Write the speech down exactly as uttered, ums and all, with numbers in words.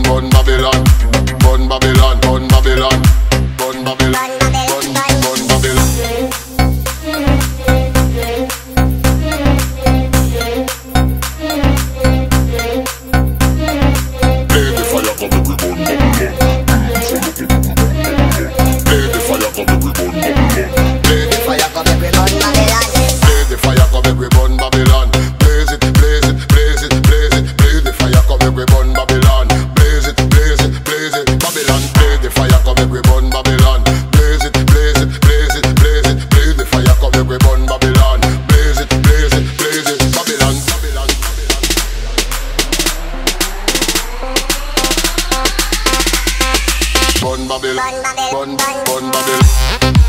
Bun Babylon, Bun Babylon, Bun Babylon, Bun Babylon, Bun Bun Babylon. Play the fire, come every Bun Babylon. Play the fire, come every Bun Babylon. Play the fire, come every Bun Babylon. Play the fire, come every Bun Babylon. Blaze it, blaze it, blaze it, blaze it. Play the fire, come every Bun Babylon. Blaze it, blaze it, blaze it, Babylon. Play the fire, come every Bun Babylon. Blaze it, blaze it, blaze it, blaze it. Play the fire, come every Bun Babylon. Blaze it, blaze it, blaze it, Babylon, Babylon, Babylon. Bun Babylon, Bun Bun Babylon.